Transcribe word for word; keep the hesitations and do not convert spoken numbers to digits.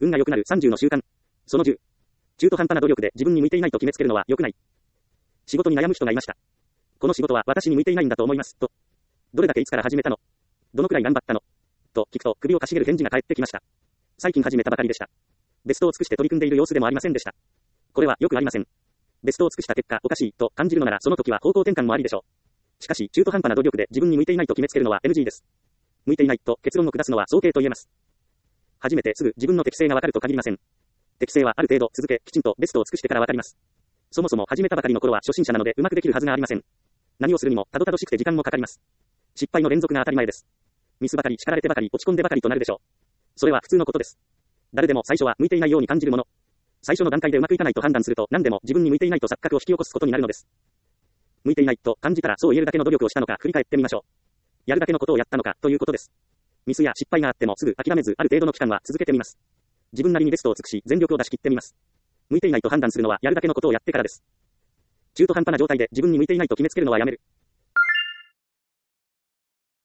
運が良くなるさんじゅうの習慣。そのじゅう。中途半端な努力で自分に向いていないと決めつけるのは良くない。仕事に悩む人がいました。この仕事は私に向いていないんだと思います。と。どれだけいつから始めたの？どのくらい頑張ったの？と聞くと首をかしげる返事が返ってきました。最近始めたばかりでした。ベストを尽くして取り組んでいる様子でもありませんでした。これはよくありません。ベストを尽くした結果おかしいと感じるのならその時は方向転換もありでしょう。しかし中途半端な努力で自分に向いていないと決めつけるのは エヌジー です。向いていないと結論を下すのは早計と言えます。初めてすぐ自分の適性がわかると限りません。適性はある程度続けきちんとベストを尽くしてからわかります。そもそも始めたばかりの頃は初心者なのでうまくできるはずがありません。何をするにもたどたどしくて時間もかかります。失敗の連続が当たり前です。ミスばかり叱られてばかり落ち込んでばかりとなるでしょう。それは普通のことです。誰でも最初は向いていないように感じるもの。最初の段階でうまくいかないと判断すると何でも自分に向いていないと錯覚を引き起こすことになるのです。向いていないと感じたらそう言えるだけの努力をしたのか振り返ってみましょう。やるだけのことをやったのかということです。ミスや失敗があってもすぐ諦めずある程度の期間は続けてみます。自分なりにベストを尽くし全力を出し切ってみます。向いていないと判断するのはやるだけのことをやってからです。中途半端な状態で自分に向いていないと決めつけるのはやめる。